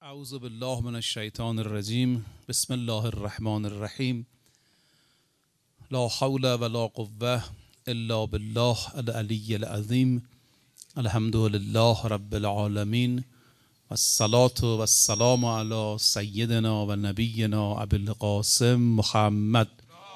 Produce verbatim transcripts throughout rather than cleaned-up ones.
اعوذ بالله من الشیطان الرجیم. بسم الله الرحمن الرحیم. لا حول ولا قوة الا بالله العلی العظیم. الحمد لله رب العالمین والصلاة والسلام علی سیدنا و نبینا ابی القاسم محمد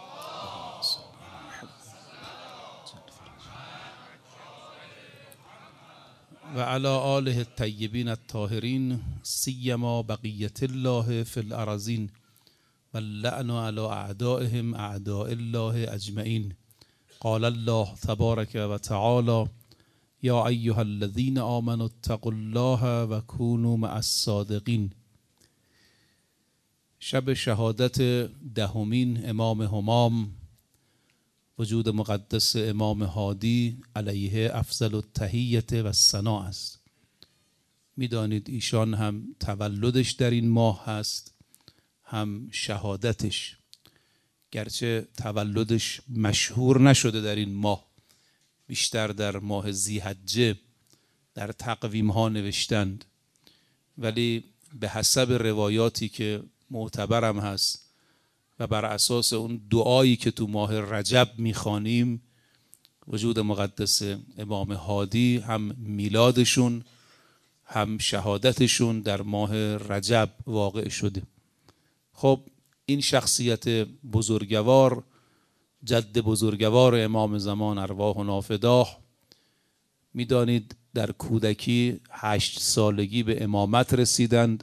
و علی آله الطیبین الطاهرین سیما بقیة الله فی الارضین و اللعن علی اعدائهم اعداء الله اجمعین. قال الله تبارک و تعالی یا ایها الذین آمنوا اتقوا الله و کونوا مع الصادقین. شب شهادت دهمین امام همام وجود مقدس امام هادی علیه افضل التحیة و الثنا است. میدانید ایشان هم تولدش در این ماه هست، هم شهادتش، گرچه تولدش مشهور نشده در این ماه، بیشتر در ماه ذی‌حجه در تقویم ها نوشتند، ولی به حسب روایاتی که معتبرم هست و بر اساس اون دعایی که تو ماه رجب میخوانیم، وجود مقدس امام هادی هم میلادشون هم شهادتشون در ماه رجب واقع شده. خب این شخصیت بزرگوار، جد بزرگوار امام زمان ارواحنا فداه، میدانید در کودکی هشت سالگی به امامت رسیدند.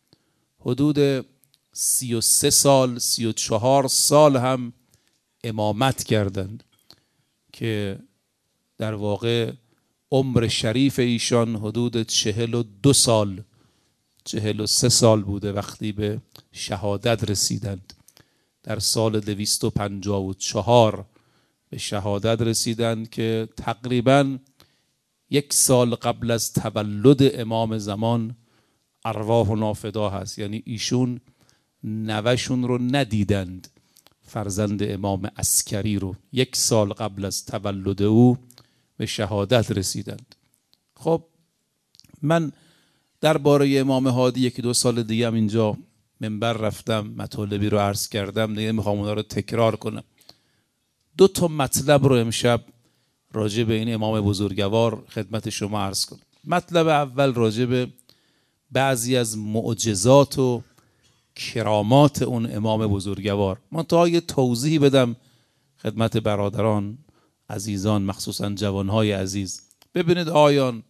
حدود سی و سه سال سی و چهار سال هم امامت کردند که در واقع عمر شریف ایشان حدود چهل و دو سال چهل و سه سال بوده وقتی به شهادت رسیدند. در سال دویست و پنجاه و چهار به شهادت رسیدند که تقریبا یک سال قبل از تولد امام زمان ارواحنا فدا هست، یعنی ایشون نوشون رو ندیدند، فرزند امام عسکری رو یک سال قبل از تولد او به شهادت رسیدند. خب من درباره امام هادی یکی دو سال دیگه هم اینجا منبر رفتم، مطالبی رو عرض کردم، دیگه میخوام اونا رو تکرار کنم. دو تا مطلب رو امشب راجع به این امام بزرگوار خدمت شما عرض کنم. مطلب اول راجع به بعضی از معجزات و کرامات اون امام بزرگوار. من تا یه توضیحی بدم خدمت برادران عزیزان، مخصوصا جوانهای عزیز. ببینید آیان،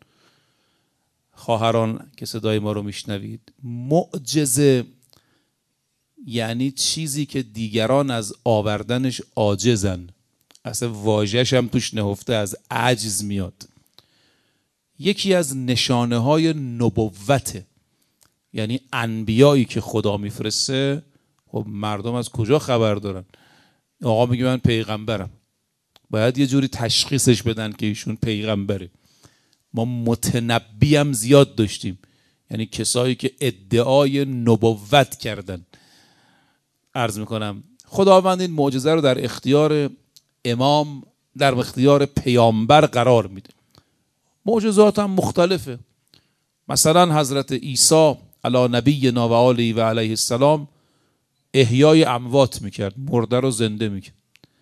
خواهران که صدای ما رو میشنوید، معجزه یعنی چیزی که دیگران از آوردنش عاجزن. اصلا واژه‌ش هم توش نهفته، از عجز میاد. یکی از نشانه های نبوته، یعنی انبیایی که خدا میفرسته، خب مردم از کجا خبر دارن؟ آقا میگه من پیغمبرم، باید یه جوری تشخیصش بدن که ایشون پیغمبره. ما متنبی هم زیاد داشتیم، یعنی کسایی که ادعای نبوت کردن. عرض میکنم خداوند این معجزه رو در اختیار امام، در اختیار پیامبر قرار میده. معجزات هم مختلفه. مثلا حضرت عیسی علی نبینا و آله و علیه السلام احیای اموات میکرد، مرده رو زنده میکرد،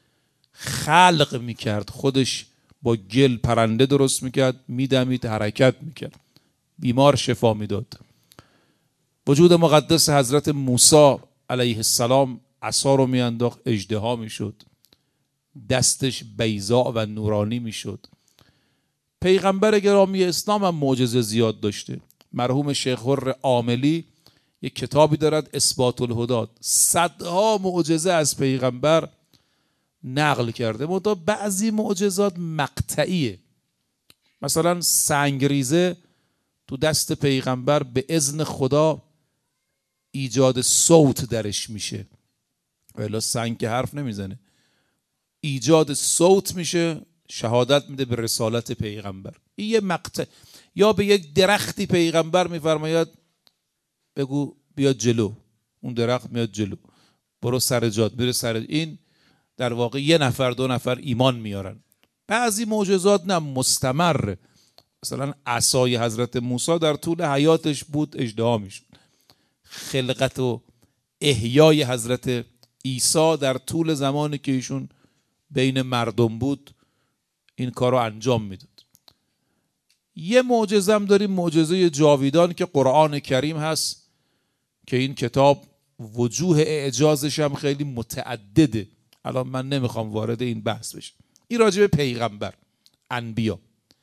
خلق میکرد، خودش با گل پرنده درست میکرد، میدمید، حرکت میکرد، بیمار شفا میداد. وجود مقدس حضرت موسی علیه السلام عصا رو میانداخت، اژدها میشد، دستش بیضاء و نورانی میشد. پیغمبر گرامی اسلام هم معجزه زیاد داشته. مرحوم شیخ حر عاملی یک کتابی دارد، اثبات الهدات، صدها معجزه از پیغمبر نقل کرده. منتها بعضی معجزات مقطعیه. مثلا سنگریزه تو دست پیغمبر به اذن خدا ایجاد صوت درش میشه، ولی سنگ که حرف نمیزنه، ایجاد صوت میشه، شهادت میده به رسالت پیغمبر. این یه مقطع. یا به یک درختی پیغمبر میفرماید بگو بیاد جلو، اون درخت میاد جلو، برو سر جات، میره سر. این در واقع یه نفر دو نفر ایمان میارن. بعضی معجزات نه مستمر. مثلا عصای حضرت موسی در طول حیاتش بود، اژدها میشد. خلقت و احیای حضرت عیسی در طول زمانی که ایشون بین مردم بود این کار رو انجام میداد. یه معجزه هم داریم، معجزه جاویدان که قرآن کریم هست که این کتاب وجوه اعجازش هم خیلی متعدده. الان من نمیخوام وارد این بحث بشم. این راجع به پیغمبر، انبیا.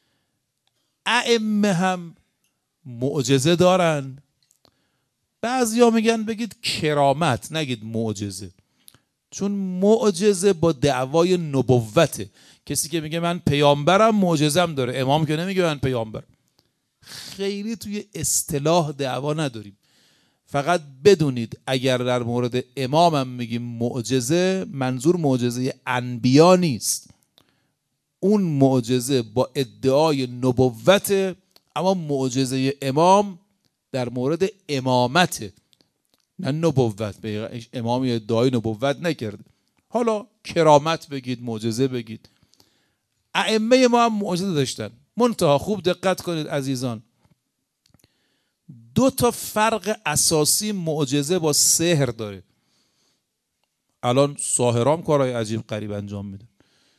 ائمه هم معجزه دارن. بعضیا میگن بگید کرامت، نگید معجزه، چون معجزه با دعوای نبوته. کسی که میگه من پیامبرم معجزه‌ام داره، امام که نمیگه من پیامبر. خیلی توی اصطلاح دعوا نداریم. فقط بدونید اگر در مورد امامم میگیم معجزه، منظور معجزه انبیا نیست. اون معجزه با ادعای نبوته، اما معجزه امام در مورد امامته، نه نبوت. امامی ادعای نبوت نکرده. حالا کرامت بگید، معجزه بگید. ائمه ما هم معجزه داشتن. منتها خوب دقت کنید عزیزان، دو تا فرق اساسی معجزه با سحر داره. الان ساحرام کارهای عجیب غریب انجام میدن،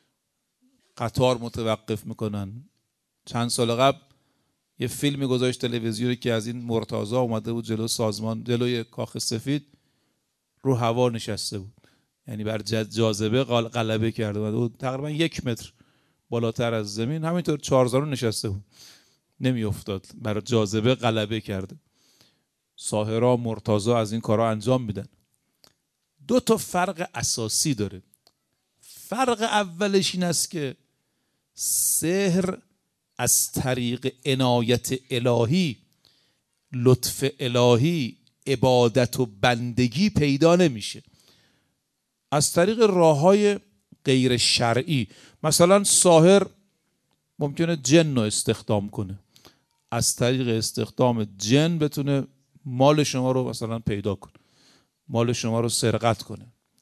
قطار متوقف میکنن. چند سال قبل یه فیلمی گذاشت تلویزیونی که از این مرتضی اومده بود جلو سازمان، جلوی کاخ سفید، رو هوا نشسته بود، یعنی بر جاذبه غلبه کرده بود. تقریبا یک متر بالاتر از زمین همینطور چهارزانو نشسته بود، نمی افتاد، بر جاذبه غلبه کرده. ساحرا مرتضی از این کارا انجام میدن. دو تا فرق اساسی داره. فرق اولش این است که سحر از طریق عنایت الهی، لطف الهی، عبادت و بندگی پیدا نمیشه. از طریق راههای غیر شرعی، مثلا ساحر ممکنه جن رو استخدام کنه، از طریق استخدام جن بتونه مال شما رو مثلا پیدا کنه، مال شما رو سرقت کنه.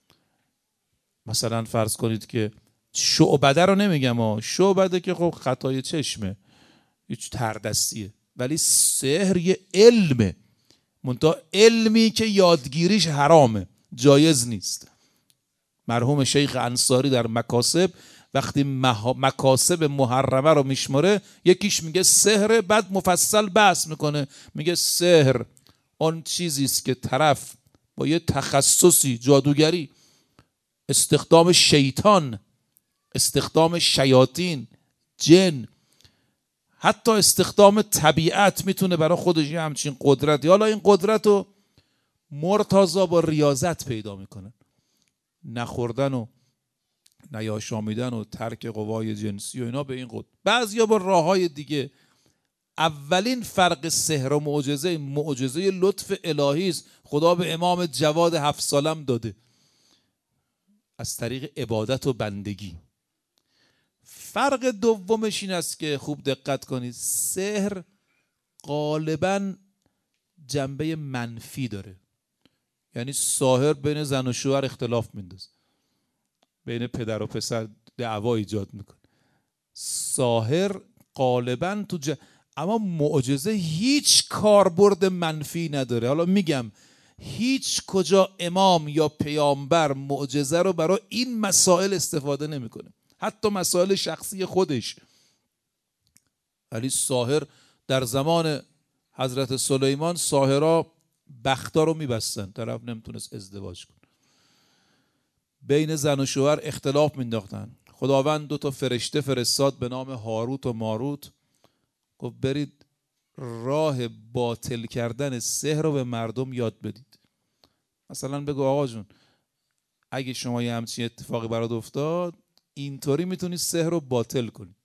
مثلا فرض کنید که شعبده رو نمیگم ها، شعبده که خب خطای چشمه، هیچ تردستیه، ولی سحر یه علمه، منتها علمی که یادگیریش حرامه، جایز نیست. مرحوم شیخ انصاری در مکاسب وقتی مکاسب محرمه رو میشماره، یکیش میگه سحر، بعد مفصل بحث میکنه، میگه سحر اون چیزی است که طرف با یه تخصصی، جادوگری، استخدام شیطان، استخدام شیاطین، جن، حتی استخدام طبیعت میتونه برای خودش یه همچین قدرتی. حالا این قدرت رو مرتضی با ریاضت پیدا میکنه، نخوردن و نیاشامیدن و ترک قوای جنسی و اینا به این قدرت. بعضیا با راههای دیگه. اولین فرق سحر و معجزه، معجزه لطف الهی است، خدا به امام جواد هفت سالم داده از طریق عبادت و بندگی. فرق دومش این است که خوب دقت کنید، سحر غالباً جنبه منفی داره. یعنی ساحر بین زن و شوهر اختلاف میندازه، بین پدر و پسر دعوا ایجاد میکنه. ساحر غالباً تو ج... اما معجزه هیچ کاربرد منفی نداره. حالا میگم هیچ کجا امام یا پیامبر معجزه رو برای این مسائل استفاده نمیکنه، حتی مسائل شخصی خودش. ولی ساحر در زمان حضرت سلیمان، ساحرها بختا رو میبستن، طرف نمیتونست ازدواج کنه، بین زن و شوهر اختلاف مینداختن. خداوند دو تا فرشته فرستاد به نام هاروت و ماروت، گفت برید راه باطل کردن سحر رو به مردم یاد بدید. مثلا بگو آقا جون اگه شما یه همچین اتفاقی برات افتاد، اینطوری میتونی سحر رو باطل کنی.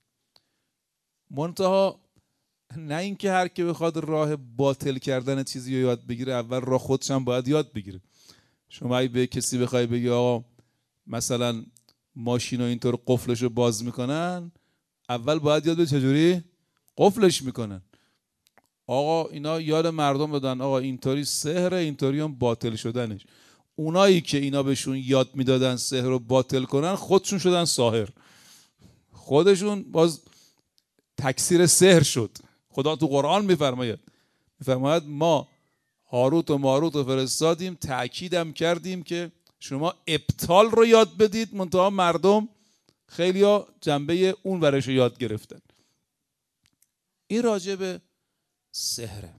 منتها نه اینکه هر کی بخواد راه باطل کردن چیزی رو یاد بگیره، اول راه خودش هم باید یاد بگیره. شما اگه به کسی بخوای بگی آقا مثلا ماشین رو اینطور قفلش رو باز میکنن، اول باید یاد بگیره چجوری قفلش میکنن. آقا اینا یاد مردم بدن آقا اینطوری سحره، اینطوری هم باطل شدنش. اونایی که اینا بهشون یاد میدادن سحر رو باطل کنن، خودشون شدن ساحر، خودشون باز تکثیر سحر شد. خدا تو قرآن میفرماید میفرماید ما هاروت و ماروت رو فرستادیم، تأکیدم کردیم که شما ابطال رو یاد بدید، منتها مردم خیلی ها جنبه اون ورش رو یاد گرفتن. این راجع به سحره.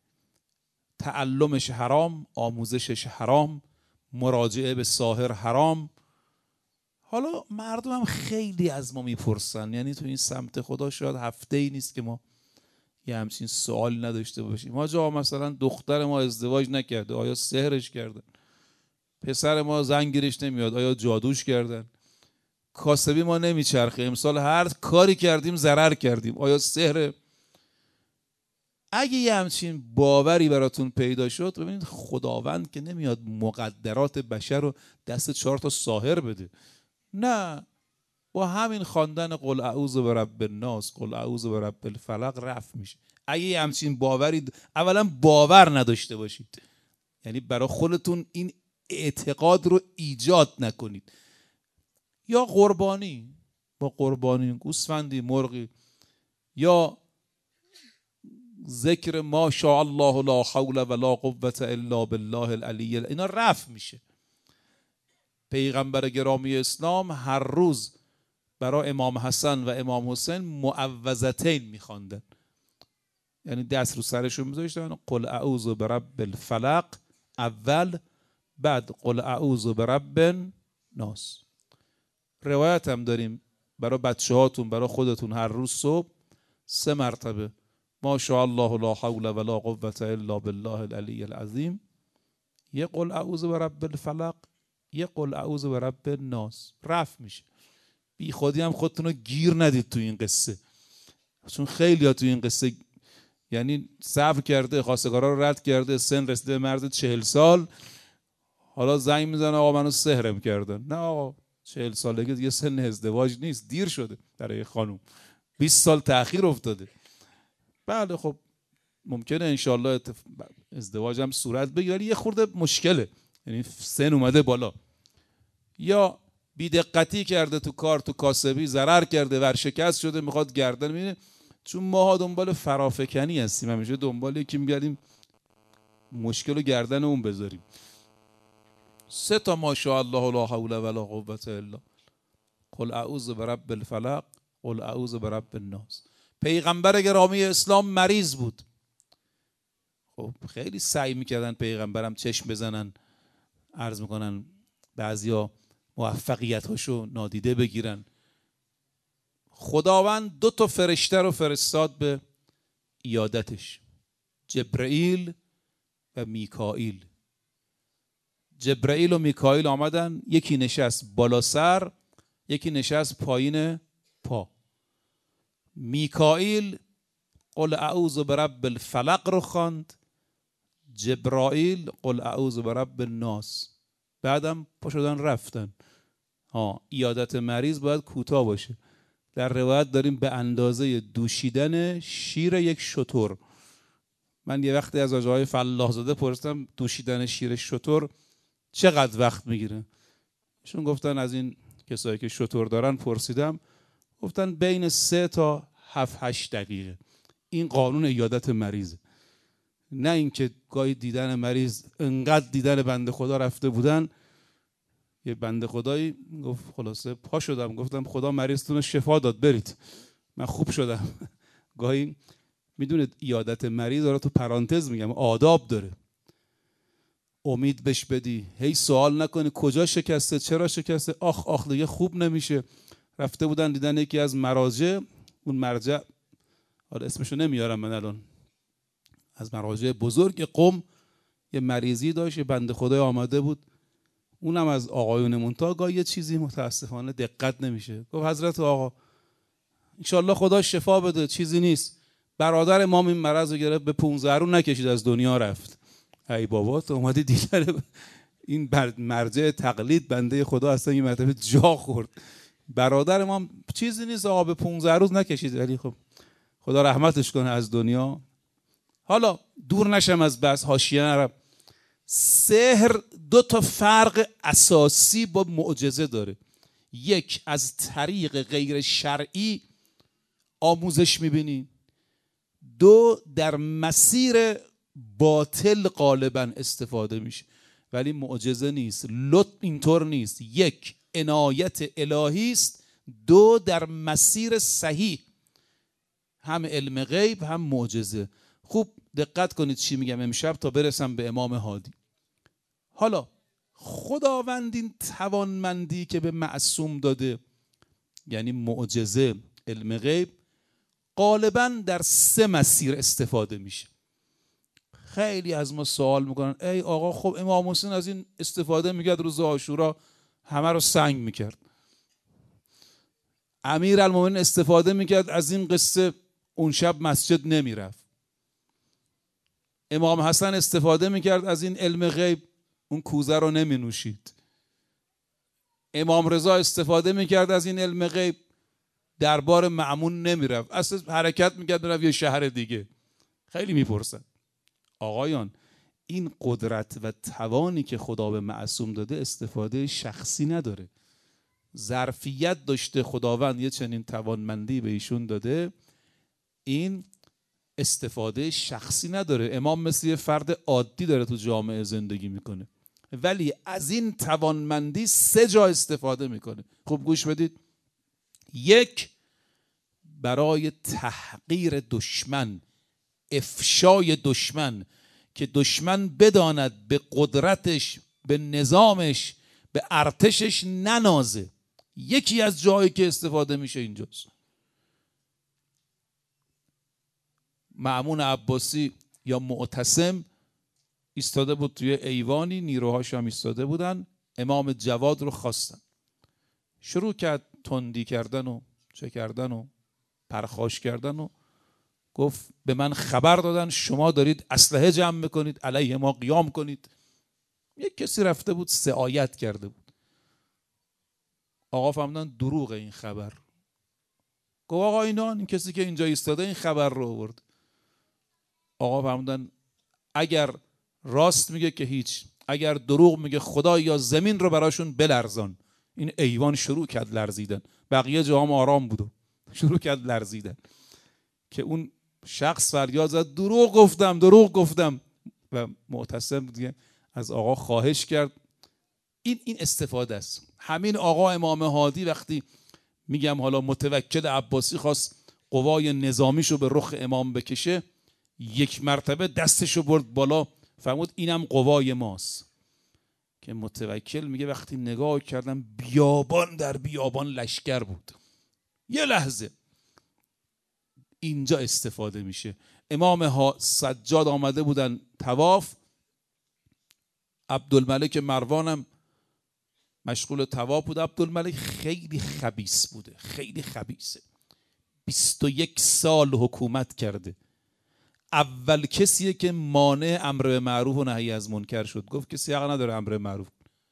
تعلمش حرام، آموزشش حرام، مراجعه به ساحر حرام. حالا مردم هم خیلی از ما میپرسن، یعنی تو این سمت خدا شاید هفته ای نیست که ما یه همچین سوالی نداشته باشیم. ما جا مثلا دختر ما ازدواج نکرده، آیا سحرش کردن؟ پسر ما زن گیرش نمیاد، آیا جادوش کردن؟ کاسبی ما نمیچرخه، امسال هر کاری کردیم ضرر کردیم، آیا سحر؟ اگه یه همچین باوری براتون پیدا شد، ببینید خداوند که نمیاد مقدرات بشر رو دست چهار تا ساحر بده. نه، با همین خواندن قل اعوذ برب الناس، قل اعوذ برب الفلق رفع میشه. اگه یه همچین باوری، اولا باور نداشته باشید، یعنی برای خودتون این اعتقاد رو ایجاد نکنید. یا قربانی، با قربانی گوسفندی، مرغی، یا ذکر ما شاء الله لا حول ولا قوة الا بالله العلی، اینا رفع میشه. پیغمبر گرامی اسلام هر روز برای امام حسن و امام حسین معوذتین میخواندن، یعنی دست رو سرشون میذاشتن، قل اعوذ برب الفلق اول، بعد قل اعوذ برب الناس. روایت هم داریم برای بچه هاتون، برای خودتون هر روز صبح سه مرتبه ما شاء الله لا حول ولا قوة الا بالله العلی العظیم، یه قل اعوذ برب الفلق، یه قل اعوذ برب الناس، رفع میشه. بی خودی هم خودتون رو گیر ندید تو این قصه، چون خیلی ها تو این قصه یعنی صبر کرده، خواستگارا رو رد کرده، سن رسیده مرد چهل سال، حالا زنگ میزنه آقا منو سحرم کردن. نه آقا، چهل سالگی دیگه سن ازدواج نیست، دیر شده برای خانوم، بیست سال تأخیر افتاده. بله خب ممکنه انشالله ازدواج هم صورت بگیره، ولی یه خورده مشکله، یعنی سن اومده بالا، یا بی‌دقتی کرده تو کار، تو کاسبی ضرر کرده، ورشکست شده، میخواد گردن میبینه. چون ماها دنبال فرافکنی هستیم، همیشه دنبال یکی میگردیم مشکل رو گردن اون بذاریم. سه تا ما شاء الله لا حول ولا قوة الا، قل اعوذ برب الفلق، قل اعوذ برب الناس. پیغمبر گرامی اسلام مریض بود، خب خیلی سعی میکردن پیغمبرم چشم بزنن، عرض میکنن بعضیا موفقیت هاشو نادیده بگیرن. خداوند دو تا فرشته رو فرستاد به عیادتش، جبرئیل و میکائیل. جبرئیل و میکائیل آمدن، یکی نشست بالا سر، یکی نشست پایین پا. میکائیل قل اعوذ برب الفلق رو خواند، جبرائیل قل اعوذ برب الناس. بعدم پا شدن رفتن. ها، عیادت مریض باید کوتاه باشه. در روایت داریم به اندازه دوشیدن شیر یک شتر. من یه وقتی از آقای فلاح زاده پرسیدم دوشیدن شیر شتر چقدر وقت میگیره؟ ایشون گفتن از این کسایی که شتر دارن پرسیدم، گفتن بین سه تا هفت هشت دقیقه. این قانون عیادت مریضه. نه اینکه گاهی دیدن مریض، انقدر دیدن بنده خدا رفته بودن، یه بنده خدایی گفت خلاصه پا شدم، گفتم خدا مریضتون رو شفا داد برید، من خوب شدم. گاهی میدونید عیادت مریض داره، تو پرانتز میگم آداب داره، امید بهش بدی، هی سوال نکنی کجا شکسته، چرا شکسته، آخ آخ دیگه خوب نمیشه. رفته بودن دیدن یکی از مراجع، اون مرجع حالا اسمشو نمیارم من الان، از مراجع بزرگ قم، یه مریضی داشت، یه بنده خدای آمده بود، اونم از آقایون منتها گاهی یه چیزی متاسفانه دقت نمیشه. گفت حضرت آقا انشالله خدا شفا بده، چیزی نیست، برادر ما این مرض رو گرفت، به پونزده رو نکشید از دنیا رفت. ای بابا تو اومدی دیدن این مرجع تقلید بنده خدا اصلا یه مرتبه جا خورد، برادر ما چیزی نیست آقا، به پونزده روز نکشید، ولی خب خدا رحمتش کنه از دنیا. حالا دور نشم از بس، حاشیه نرم. سحر دو تا فرق اساسی با معجزه داره. یک، از طریق غیر شرعی آموزش میبینی. دو، در مسیر باطل غالبا استفاده میشه، ولی معجزه نیست. لطف اینطور نیست. یک، عنایت الهی است. دو، در مسیر صحیح، هم علم غیب هم معجزه. خوب دقت کنید چی میگم امشب تا برسم به امام هادی. حالا خداوند این توانمندی که به معصوم داده، یعنی معجزه، علم غیب، غالبا در سه مسیر استفاده میشه. خیلی از ما سوال میکنن ای آقا خب امام حسین از این استفاده میکرد روز عاشورا همه رو سنگ میکرد، امیرالمومنین استفاده میکرد از این قصه اون شب مسجد نمیرفت، امام حسن استفاده میکرد از این علم غیب اون کوزه رو نمی نوشید، امام رضا استفاده میکرد از این علم غیب دربار مأمون نمیرفت، اصلا حرکت میکرد میرفت یه شهر دیگه. خیلی میپرسن آقایان این قدرت و توانی که خدا به معصوم داده استفاده شخصی نداره، ظرفیت داشته خداوند یه چنین توانمندی به ایشون داده، این استفاده شخصی نداره. امام مثل یه فرد عادی داره تو جامعه زندگی میکنه، ولی از این توانمندی سه جا استفاده میکنه. خوب گوش بدید. یک، برای تحقیر دشمن، افشای دشمن، که دشمن بداند به قدرتش، به نظامش، به ارتشش ننازه. یکی از جایی که استفاده میشه اینجاست. مأمون عباسی یا معتصم ایستاده بود توی ایوانی، نیروهاش هم ایستاده بودن، امام جواد رو خواستن، شروع کرد تندی کردن و چه کردن و پرخاش کردن و گفت به من خبر دادن شما دارید اسلحه جمع میکنید علیه ما قیام کنید. یک کسی رفته بود سه آیت کرده بود. آقا فهمیدن دروغ این خبر. گفت آقا اینا این کسی که اینجا ایستاده این خبر رو آورد. آقا فهمیدن اگر راست میگه که هیچ، اگر دروغ میگه خدا یا زمین رو براشون بلرزان. این ایوان شروع کرد لرزیدن، بقیه جا هم آرام بود و شروع کرد لرزیدن که اون شخص فریاد زد دروغ گفتم دروغ گفتم و معتصم دیگه از آقا خواهش کرد. این این استفاده است. همین آقا امام هادی وقتی میگم حالا متوکل عباسی خواست قوای نظامیشو به رخ امام بکشه، یک مرتبه دستشو برد بالا، فرمود اینم قوای ماست. که متوکل میگه وقتی نگاه کردم بیابان در بیابان لشکر بود. یه لحظه اینجا استفاده میشه. امام سجاد آمده بودن طواف، عبدالملک مروانم مشغول طواف بود. عبدالملک خیلی خبیث بوده، خیلی خبیثه، بیست و یک سال حکومت کرده. اول کسیه که مانع امر به معروف و نهی از منکر شد. گفت کسی حق نداره امر به معروف.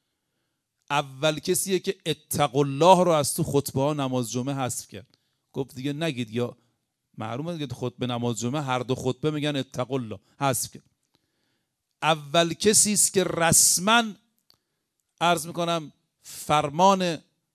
اول کسیه که اتقوا الله رو از تو خطبه ها نماز جمعه حذف کرد. گفت دیگه نگید، یا معلومه دیگه خطبه نماز جمعه هر دو خطبه میگن اتقوا الله، حذف کرد. اول کسی است که رسما عرض میکنم فرمان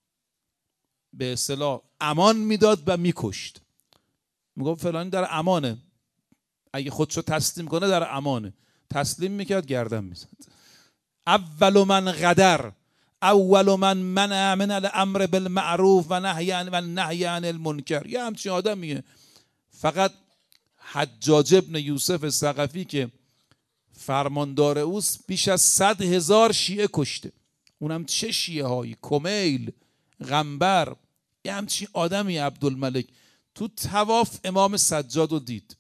به اصطلاح امان میداد و میکشت. میگفت فلانی در امانه، اگه خودشو تسلیم کنه در امانه، تسلیم میکرد گردن میزد. اول من غدر، اول من منع من الامر بالمعروف و نهی عن و نهی عن المنکر. یه همچین آدمیه. فقط حجاج ابن یوسف ثقفی که فرماندار اوست بیش از صد هزار شیعه کشته. اونم چه شیعه هایی، کمیل، غنبر. یه همچین آدمی عبدالملک. تو طواف امام سجاد رو دید،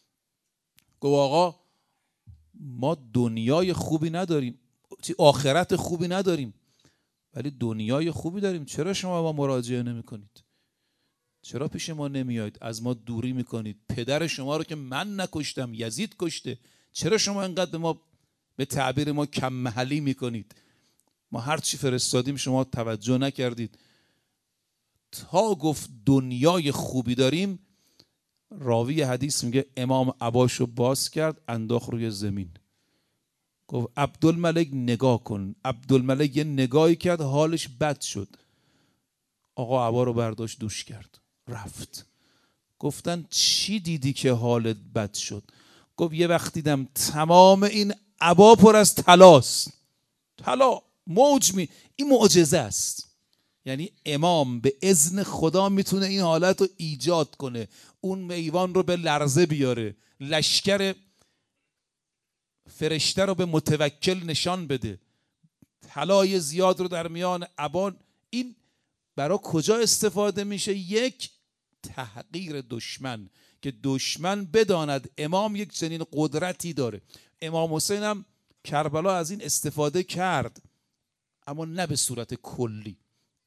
گفت آقا ما دنیای خوبی نداریم، آخرت خوبی نداریم، ولی دنیای خوبی داریم. چرا شما ما مراجعه نمی کنید؟ چرا پیش ما نمیایید؟ از ما دوری میکنید. پدر شما رو که من نکشتم یزید کشته، چرا شما انقدر به ما به تعبیر ما کم محلی میکنید؟ ما هر چی فرستادیم شما توجه نکردید. تا گفت دنیای خوبی داریم، راوی حدیث میگه امام عباشو باز کرد انداخت روی زمین، گفت عبدالملک نگاه کن. عبدالملک یه نگاهی کرد حالش بد شد. آقا عبا رو برداشت دوش کرد رفت. گفتن چی دیدی که حالت بد شد؟ گفت یه وقت دیدم تمام این عبا پر از طلاست، طلا موج می، این معجزه است. یعنی امام به اذن خدا میتونه این حالت رو ایجاد کنه، اون میوان رو به لرزه بیاره، لشکر فرشته رو به متوکل نشان بده، طلای زیاد رو در میان عبا. این برای کجا استفاده میشه؟ یک، تحقیر دشمن، که دشمن بداند امام یک چنین قدرتی داره. امام حسین هم کربلا از این استفاده کرد، اما نه به صورت کلی.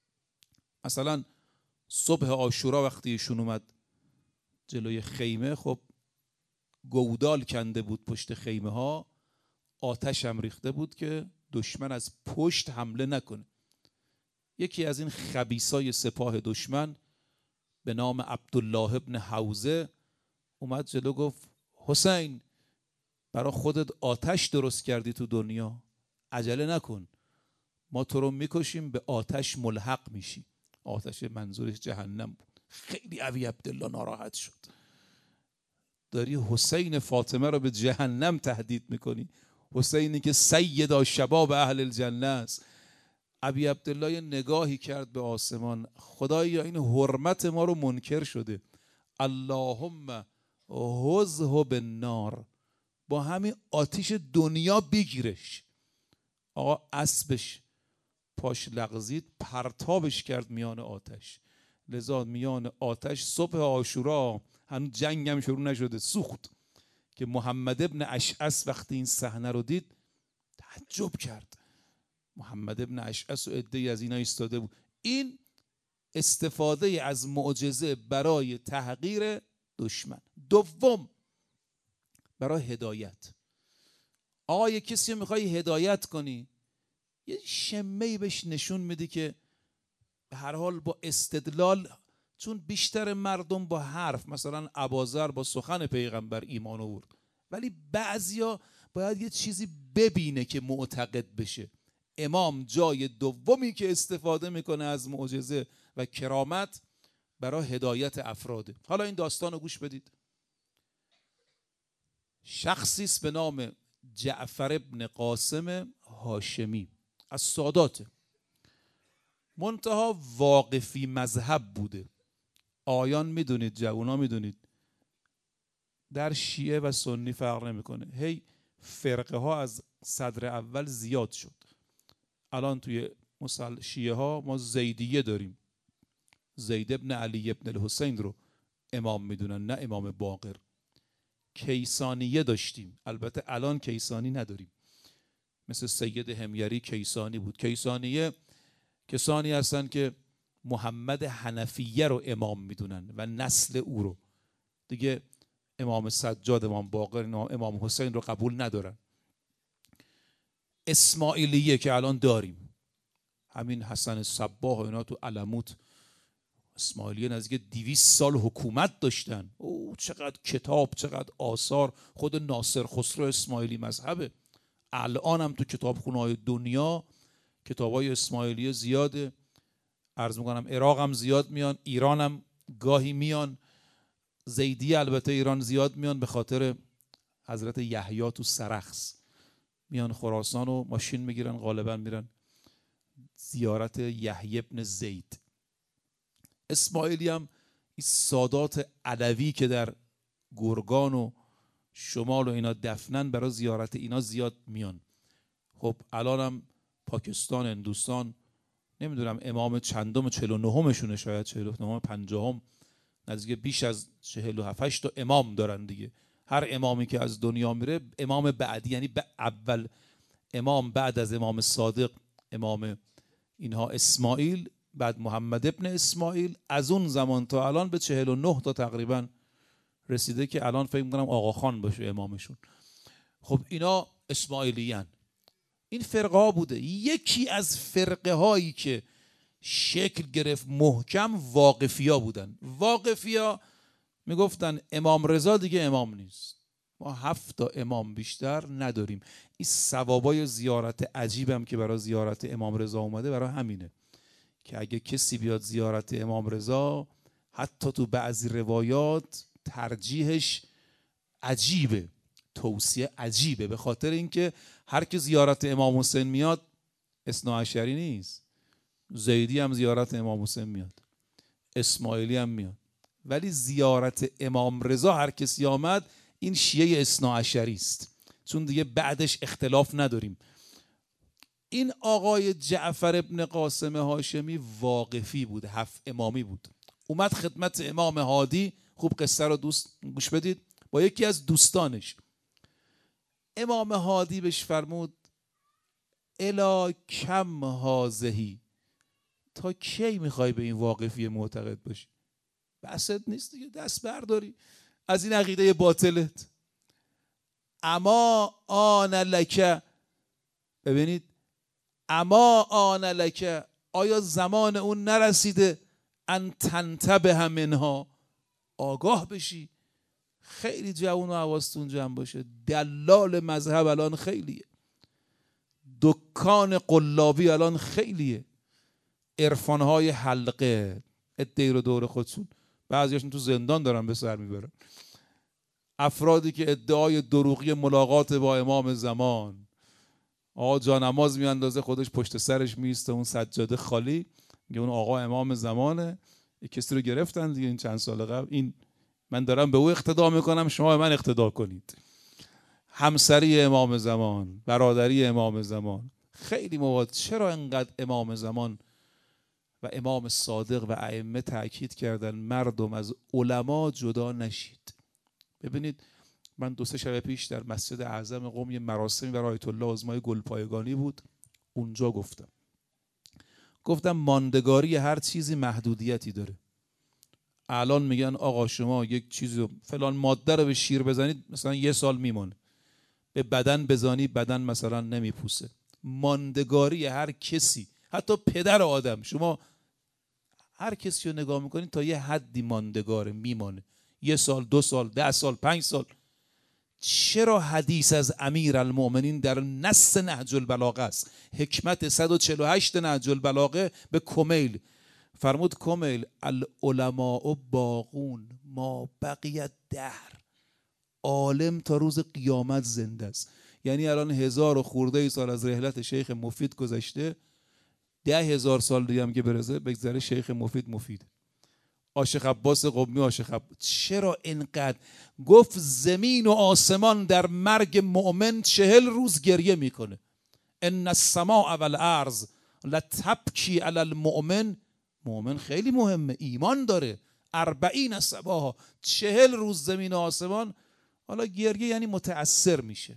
مثلا صبح عاشورا وقتی ایشون اومد جلوی خیمه، خب گودال کنده بود پشت خیمه ها، آتش هم ریخته بود که دشمن از پشت حمله نکنه. یکی از این خبیثای سپاه دشمن به نام عبدالله ابن حوزه اومد جلو، گفت حسین برای خودت آتش درست کردی تو دنیا، عجله نکن، ما تو رو میکشیم به آتش ملحق میشی. آتش منظورش جهنم بود. خیلی ابی عبدالله ناراحت شد، داری حسین فاطمه رو به جهنم تهدید میکنی، حسینی که سید شباب اهل الجنه است. ابی عبدالله یه نگاهی کرد به آسمان، خدایا این حرمت ما رو منکر شده، اللهم حزه بالنار، با همین آتش دنیا بگیرش. آقا اسبش پاش لغزید، پرتابش کرد میان آتش. لذا میان آتش صبح عاشورا، هنوز جنگ هم شروع نشده، سوخت که محمد ابن اشعث وقتی این صحنه رو دید تعجب کرد. محمد ابن اشعث و عده‌ای از اینا ایستاده بود. این استفاده از معجزه برای تحقیر دشمن. دوم، برای هدایت. آقا یه کسی رو میخوای هدایت کنی، یه شمه‌ای بهش نشون میدی که به هر حال با استدلال، چون بیشتر مردم با حرف، مثلا ابوذر با سخن پیغمبر ایمان آورد، ولی بعضیا باید یه چیزی ببینه که معتقد بشه. امام جای دومی که استفاده میکنه از معجزه و کرامت برای هدایت افراده. حالا این داستان رو گوش بدید. شخصی است به نام جعفر ابن قاسم هاشمی، از ساداته، منتها واقفی مذهب بوده. آیان میدونید، جوونا میدونید، در شیعه و سنی فرق نمیکنه، هی فرقه ها از صدر اول زیاد شد. الان توی مثلا شیعه ها ما زیدیه داریم، زید ابن علی ابن الحسین رو امام میدونن، نه امام باقر. کیسانیه داشتیم، البته الان کیسانی نداریم، مثل سید همیری کیسانی بود. کیسانیه کسانی هستن که محمد حنفیه رو امام میدونن و نسل او رو، دیگه امام سجاد، امام باقر، امام حسین رو قبول ندارن. اسماعیلیه که الان داریم، همین حسن صباح و اینا تو علموت، اسماعیلیه نزدیک دویست سال حکومت داشتن. او چقدر کتاب، چقدر آثار. خود ناصر خسرو اسماعیلی مذهبه. الان هم تو کتابخونه‌های دنیا کتابای اسماعیلیه زیاده. عرض میکنم عراق هم زیاد میان، ایران هم گاهی میان، زیدی البته ایران زیاد میان به خاطر حضرت یحیی تو سرخس، میان خراسان و ماشین میگیرن، غالبا میرن زیارت یحیی ابن زید. اسماعیلی هم این سادات علوی که در گرگان و شمال و اینا دفنن، برای زیارت اینا زیاد میان. خب الان هم پاکستان، هندوستان، نمیدونم امام چندم، چهل و نهمشونه، شاید چهل و نه پنجاهم، نزدیک بیش از چهل و هفت تا امام دارن دیگه. هر امامی که از دنیا میره امام بعدی، یعنی اول امام بعد از امام صادق، امام اینها اسماعیل، بعد محمد ابن اسماعیل، از اون زمان تا الان به چهل و نه تا تقریبا رسیده که الان فکر میکنم آقا خان باشه امامشون. خب اینا اسماعیلیان. این فرقه ها بوده. یکی از فرقه هایی که شکل گرفت محکم واقفی ها بودن. واقفی ها میگفتن امام رضا دیگه امام نیست، ما هفت تا امام بیشتر نداریم. این ثوابای زیارت عجیبم که برای زیارت امام رضا اومده برای همینه که اگه کسی بیاد زیارت امام رضا، حتی تو بعضی روایات ترجیحش عجیبه، توصیه عجیبه، به خاطر اینکه هر کی زیارت امام حسین میاد اثناعشری نیست، زیدی هم زیارت امام حسین میاد، اسماعیلی هم میاد، ولی زیارت امام رضا هر کسی آمد این شیعه اثناعشری است، چون دیگه بعدش اختلاف نداریم. این آقای جعفر ابن قاسم هاشمی واقفی بود، هفت امامی بود، اومد خدمت امام هادی. خوب قصه رو دوست گوش بدید. با یکی از دوستانش امام هادی بهش فرمود الا کم هازهی، تا کی میخوای به این واقفی معتقد باشی؟ بحثت نیست دیگه، دست برداری از این عقیده باطلت. اما آن لکه، ببینید، اما آن لکه، آیا زمان اون نرسیده ان تنتبه منها، آگاه بشی؟ خیلی جوون و حواستون جمع باشه، دلال مذهب الان خیلیه، دکان قلابی الان خیلیه، عرفانهای حلقه ادعی رو دور خودشون، بعضیاشون تو زندان دارن به سر میبرن، افرادی که ادعای دروغی ملاقات با امام زمان، آقا جانماز میاندازه خودش پشت سرش میسته، اون سجاده خالی، میگه اون آقا امام زمانه. یک کسی رو گرفتن دیگه این چند سال قبل، این من دارم به او اقتدا میکنم شما به من اقتدا کنید. همسری امام زمان، برادری امام زمان، خیلی مواد. چرا انقدر امام زمان و امام صادق و ائمه تاکید کردن مردم از علما جدا نشید؟ ببینید من دو سه شب پیش در مسجد اعظم قم یه مراسمی برای آیت الله عظمای گلپایگانی بود، اونجا گفتم گفتم ماندگاری هر چیزی محدودیتی داره. الان میگن آقا شما یک چیزی فلان ماده رو به شیر بزنید مثلا یه سال میمونه، به بدن بزنی بدن مثلا نمیپوسه. ماندگاری هر کسی، حتی پدر آدم، شما هر کسی رو نگاه میکنید تا یه حدی ماندگاره، میمانه، یه سال، دو سال، ده سال، پنج سال. چرا حدیث از امیرالمؤمنین در نص نهج البلاغه است، حکمت صد و چهل و هشت نهج البلاغه به کمیل فرمود کمیل العلماء باقون ما بقیت دهر، عالم تا روز قیامت زنده است. یعنی الان هزار و خورده ای سال از رحلت شیخ مفید گذشته، ده هزار سال دیگه هم که برسه بگذره شیخ مفید مفید. عاشق عباس قمی عاشق عباس. چرا اینقدر؟ گفت زمین و آسمان در مرگ مؤمن چهل روز گریه میکنه. ان السماء والارض لتبکی علی المؤمن، مؤمن خیلی مهمه، ایمان داره، اربعین صباحا، چهل روز زمین و آسمان حالا گریه یعنی متأثر میشه.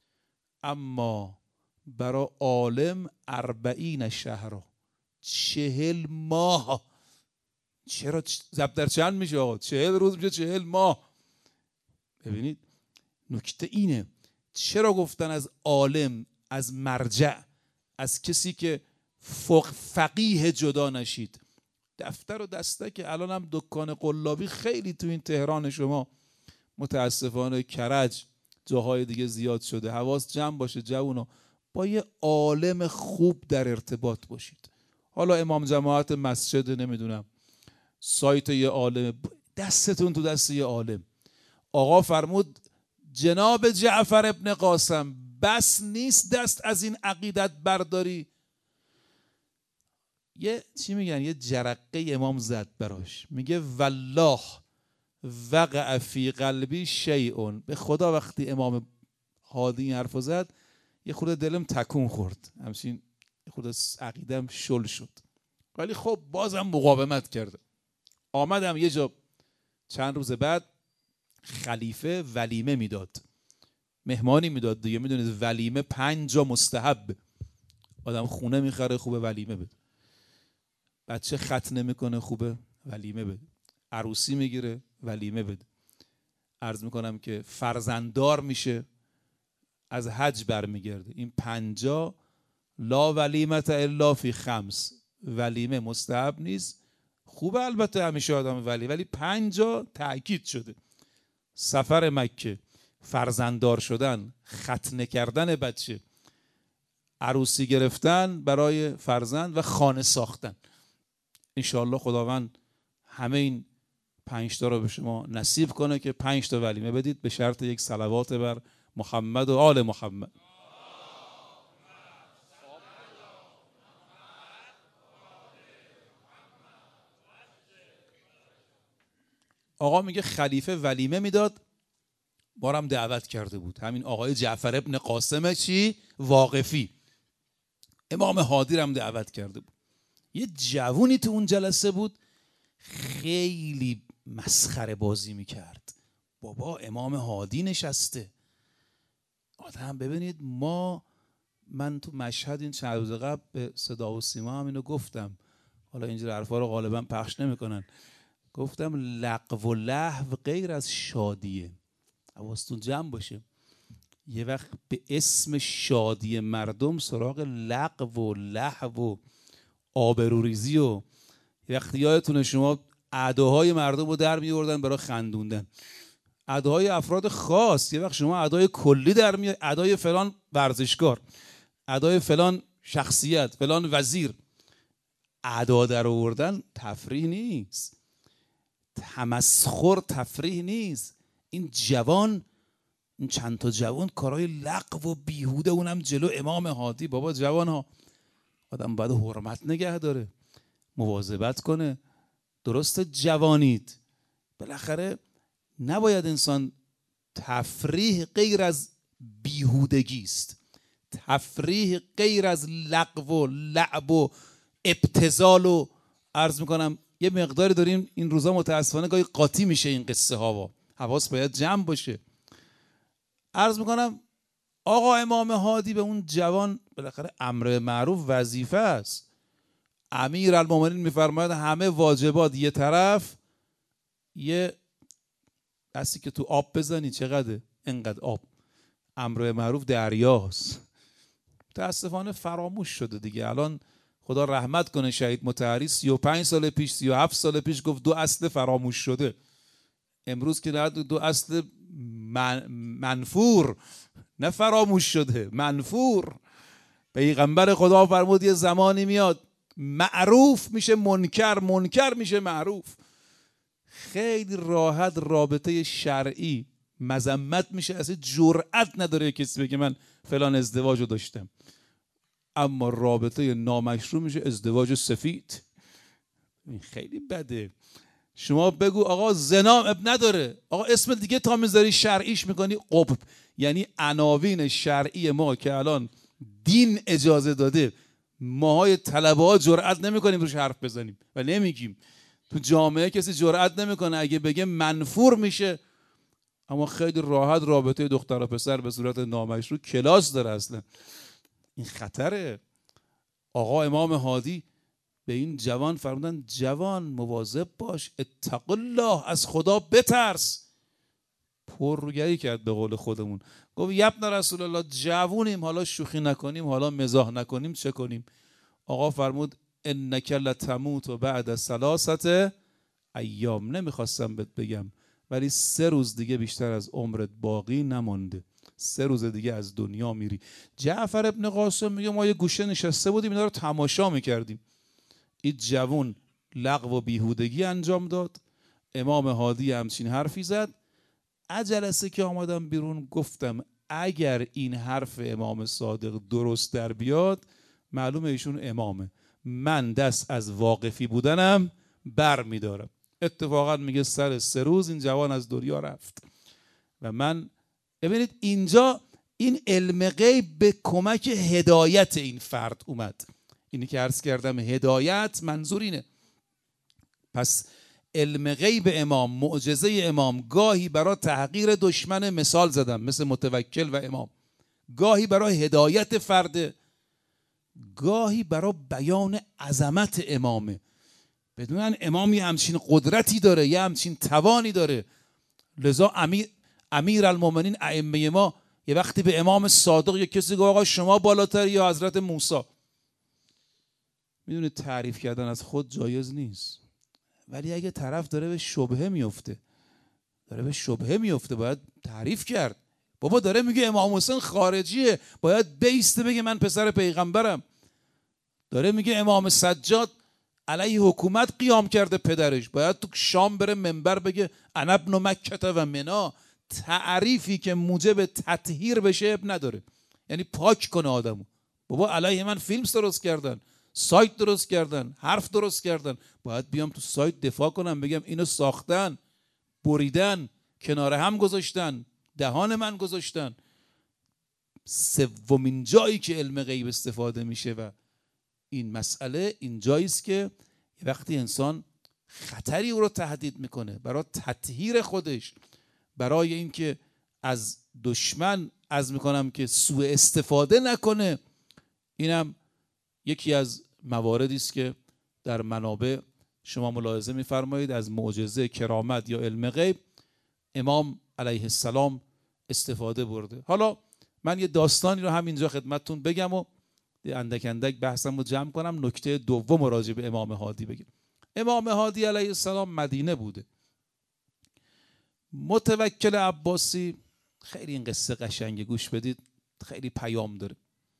اما برای عالم اربعین شهرا، چهل ماه. چرا ضرب در چند میشه آقا؟ چهل روز میشه چهل ماه. ببینید نکته اینه، چرا گفتن از عالم، از مرجع، از کسی که فق فقیه جدا نشید؟ دفتر و دسته که الان هم دکان قلابی خیلی تو این تهران شما متاسفانه، کرج، جاهای دیگه زیاد شده. حواس جمع باشه جوونا، با یه عالم خوب در ارتباط باشید. حالا امام جماعت مسجد، نمیدونم سایت یه عالم، دستتون تو دست یه عالم. آقا فرمود جناب جعفر ابن قاسم بس نیست دست از این عقیدت برداری. یه چی میگن، یه جرقه امام زد براش، میگه والله وقع فی قلبی شیء، به خدا وقتی امام هادی این حرفو زد یه خورده دلم تکون خورد، همچین یه خورده عقیدم شل شد، ولی خب بازم مقاومت کرده. آمدم یه جا چند روز بعد خلیفه ولیمه میداد، مهمانی میداد دیگه، میدونید ولیمه پنج جا مستحب، آدم خونه میخره خوبه ولیمه بده، بچه ختنه میکنه خوبه ولیمه بده، عروسی میگیره ولیمه بده. عرض میکنم که فرزنددار میشه، از حج برمیگرده، این پنجا لا ولیمت الا فی خمس، ولیمه مستحب نیست، خوبه البته همیشه آدم ولی ولی پنجا تأکید شده. سفر مکه، فرزنددار شدن، ختنه کردن بچه، عروسی گرفتن برای فرزند و خانه ساختن. انشاءالله خداوند همه این پنج تا رو به شما نصیب کنه که پنج تا ولیمه بدید، به شرط یک صلوات بر محمد و آل محمد. آقا میگه خلیفه ولیمه میداد، بارم دعوت کرده بود، همین آقای جعفر ابن قاسم چی؟ واقفی. امام هادی هم دعوت کرده بود. یه جوونی تو اون جلسه بود خیلی مسخره بازی میکرد. بابا امام هادی نشسته. آدم ببینید، ما من تو مشهد این چند روز قبل به صدا و سیما هم اینو گفتم، حالا اینجور حرفا رو غالبا پخش نمیکنن، گفتم لغو و لهو غیر از شادیه. حواستون جمع باشه، یه وقت به اسم شادی مردم سراغ لغو و لهو و آبروریزی و یه وقت یادتونه شما اداهای مردم رو در میوردن برای خندوندن، اداهای افراد خاص، یه وقت شما ادای کلی در میاد، ادای فلان ورزشکار، ادای فلان شخصیت، فلان وزیر. ادا در آوردن تفریح نیست، تمسخر تفریح نیست. این جوان، این چند تا جوان کارهای لغو و بیهوده، اونم جلو امام هادی. بابا جوان ها، آدم باید حرمت نگه داره، مواظبت کنه. درست جوانید، بالاخره نباید انسان، تفریح غیر از بیهودگی است، تفریح غیر از لغو و لعب و ابتذال و عرض میکنم یه مقداری داریم این روزا متاسفانه گاهی قاطی میشه این قصه ها و حواس باید جمع باشه. عرض میکنم آقا امام هادی به اون جوان، بالاخره امر معروف وظیفه است. امیرالمومنین میفرماید همه واجبات یه طرف، یه دستی که تو آب بزنی چقدر؟ انقدر آب. امر معروف دریاست. متاسفانه فراموش شده دیگه. الان خدا رحمت کنه شهید مطهری، سی و پنج سال پیش سی و هفت سال پیش گفت دو اصل فراموش شده. امروز که نه، دو اصل من منفور، نه فراموش شده، منفور. پیغمبر خدا فرمود یه زمانی میاد معروف میشه منکر، منکر میشه معروف. خیلی راحت رابطه شرعی مذمت میشه، اصلا جرأت نداره کسی بگه من فلان ازدواج رو داشتم. اما رابطه نامشروع میشه ازدواج سفید. این خیلی بده. شما بگو آقا زنا اب نداره، آقا اسم دیگه تا میذاری شرعیش میکنی قبب. یعنی عناوین شرعی ما که الان دین اجازه داده، ماهای طلبه ها جرئت نمیکنیم روش حرف بزنیم و نمیگیم. تو جامعه کسی جرئت نمیکنه اگه بگه منفور میشه. اما خیلی راحت رابطه دختر و پسر به صورت نامشروع کلاس داره. اصلا این خطره. آقا امام هادی به این جوان فرمودن جوان مواظب باش، اتق الله، از خدا بترس. پرروگری کرد به قول خودمون، گفت یبن رسول الله جوونیم، حالا شوخی نکنیم، حالا مزاح نکنیم، چه کنیم؟ آقا فرمود انک لتموت و بعد ثلاثه ایام. نمیخواستم بهت بگم ولی سه روز دیگه بیشتر از عمرت باقی نمانده، سه روز دیگه از دنیا میری. جعفر ابن قاسم میگه ما یه گوشه نشسته بودیم اینا رو تماشا میکردیم. این جوون لغو و بیهودگی انجام داد، امام هادی همچین حرفی زد. جلسه که آمدم بیرون گفتم اگر این حرف امام صادق درست در بیاد معلومه ایشون امامه، من دست از واقفی بودنم بر میدارم. اتفاقا میگه سر سه روز این جوان از دنیا رفت. و من ببینید اینجا این علم غیب به کمک هدایت این فرد اومد. اینی که عرض کردم هدایت منظور اینه. پس علم غیب امام، معجزه امام، گاهی برای تحقیر دشمن مثال زدم مثل متوکل و امام، گاهی برای هدایت فرد، گاهی برای بیان عظمت امامه. بدونن امام یه همچین قدرتی داره، یه همچین توانی داره. لذا امیر امیرالمومنین ائمه ما یه وقتی به امام صادق یه کسی گفت آقا شما بالاتر یا حضرت موسی، میدونه تعریف کردن از خود جایز نیست، ولی اگه طرف داره به شبهه میفته، داره به شبهه میفته باید تعریف کرد. بابا داره میگه امام حسین خارجیه، باید بیسته بگه من پسر پیغمبرم. داره میگه امام سجاد علیه حکومت قیام کرده پدرش، باید تو شام بره منبر بگه انا ابن مکه و منا. تعریفی که موجب تطهیر بشه اب نداره، یعنی پاک کنه آدمو. بابا علیه من فیلم درست کردن، سایت درست کردن، حرف درست کردن، باید بیام تو سایت دفاع کنم، بگم اینو ساختن، بریدن، کنار هم گذاشتن، دهان من گذاشتن. سومین جایی که علم غیب استفاده میشه و این مسئله این جایی است که وقتی انسان خطری او رو تهدید میکنه برای تطهیر خودش، برای اینکه از دشمن عزم میکنم که سوء استفاده نکنه. اینم یکی از مواردی است که در منابع شما ملاحظه میفرمایید از معجزه، کرامت یا علم غیب امام علیه السلام استفاده برده. حالا من یه داستانی رو همینجا خدمتتون بگم و اندک اندک بحثم رو جمع کنم. نکته دوم راجع به امام هادی بگم. امام هادی علیه السلام مدینه بوده. متوکل عباسی، خیلی این قصه قشنگه، گوش بدید، خیلی پیام داره.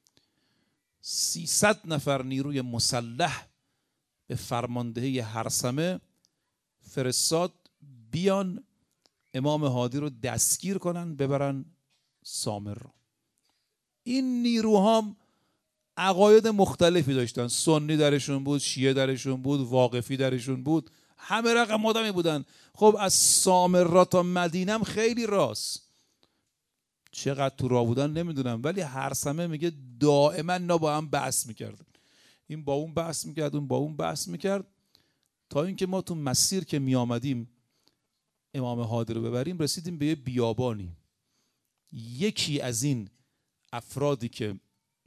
سیصد نفر نیروی مسلح به فرماندهی هرثمه فرستاد بیان امام هادی رو دستگیر کنن ببرن سامرا. این نیروها عقاید مختلفی داشتن، سنی درشون بود، شیعه درشون بود، واقفی درشون بود، همه رقم آدمی بودن. خب از سامرا تا مدینه هم خیلی راست، چقدر تو راه بودن نمیدونم، ولی هرثمه میگه دائما اینا با هم بحث میکردن، این با اون بحث میکرد، اون با اون بحث میکرد، تا اینکه ما تو مسیر که میآمدیم امام هادی رو ببریم رسیدیم به یه بیابانی. یکی از این افرادی که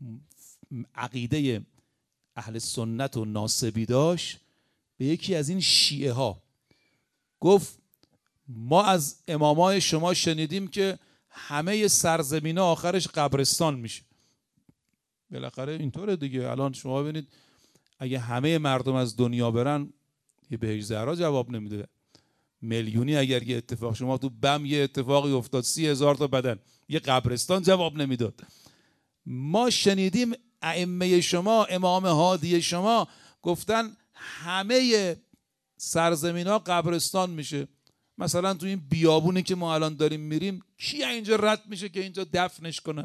عقیده اهل سنت و ناصبی داشت به یکی از این شیعه ها گفت ما از امامای شما شنیدیم که همه سرزمین ها آخرش قبرستان میشه. بالاخره اینطوره دیگه. الان شما ببینید اگه همه مردم از دنیا برن یه بهشت زهرا جواب نمیده. میلیونی اگر یه اتفاق، شما تو بم یه اتفاقی افتاد سی هزار تا بدن، یه قبرستان جواب نمیداد. ما شنیدیم ائمه شما، امام هادی شما گفتن همه سرزمین ها قبرستان میشه. مثلا تو این بیابونی که ما الان داریم میریم کی اینجا رد میشه که اینجا دفنش کنن؟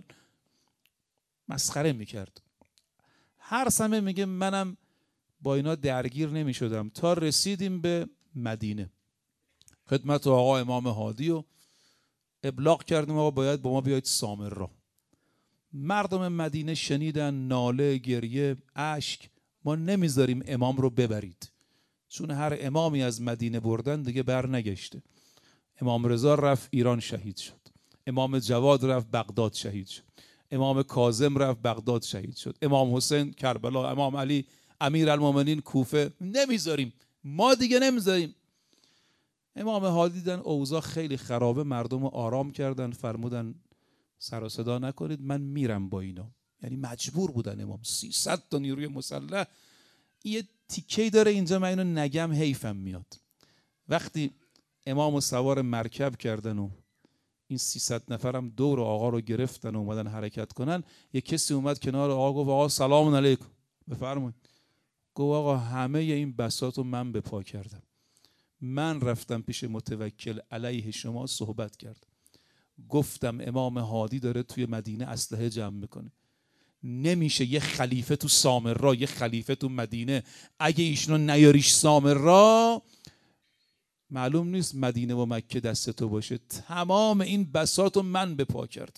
مسخره میکرد. هرثمه میگه منم با اینا درگیر نمیشدم تا رسیدیم به مدینه. خدمت آقا امام هادی و ابلاغ کردیم آقا باید با ما بیاید سامرا. مردم مدینه شنیدن ناله، گریه، اشک، ما نمیذاریم امام رو ببرید، چون هر امامی از مدینه بردن دیگه بر نگشته. امام رضا رفت ایران شهید شد، امام جواد رفت بغداد شهید شد، امام کاظم رفت بغداد شهید شد، امام حسین کربلا، امام علی امیرالمومنین کوفه. نمیذاریم، ما دیگه نمیذاریم. امام هادی دیدن اوضاع خیلی خرابه، مردم رو آرام کردن، فرمودن سر و صدا نکنید من میرم با اینا. یعنی مجبور بودن امام. سیصد تا نیروی مسلح. یه تیکه‌ای داره اینجا من اینو نگم حیفم میاد. وقتی امامو سوار مرکب کردن و این سیصد نفرم دور آقا رو گرفتن و اومدن حرکت کنن، یه کسی اومد کنار آقا گفت آقا سلام علیکم، بفرمایید. گفت آقا همه این بساطو من به پا کردم، من رفتم پیش متوکل علیه شما صحبت کردم، گفتم امام هادی داره توی مدینه اسلحه جمع میکنه، نمیشه یه خلیفه تو سامرا، یه خلیفه تو مدینه، اگه ایشونو نیاریش سامرا معلوم نیست مدینه و مکه دست تو باشه. تمام این بساطو من به پا کردم،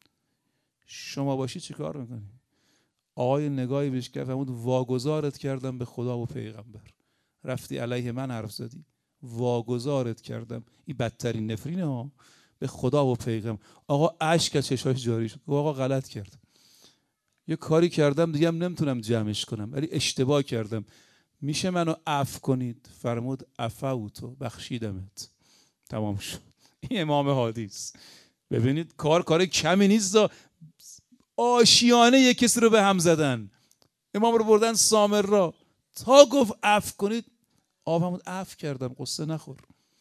شما باشی چی کار میکنی؟ آقای نگاهی بهش کرد، فرمود واگذارت کردم به خدا و پیغمبر، رفتی علیه من حرف زدی، واگذارت کردم. این بدترین نفرینه ها، به خدا و پیغمبر. آقا اشک از چشاش جاری شد. آقا غلط کردم، یه کاری کردم دیگه هم نمیتونم جمعش کنم، ولی اشتباه کردم، میشه منو عفو کنید؟ فرمود عفوتو، بخشیدمت. تمام شد. این امام هادی است. ببینید کار کار کمی نیست. آشیانه یک کسی رو به هم زدن، امام رو بردن سامرا، تا گفت عفو کنید آقا فرمود عفو کردم، قصه نخور.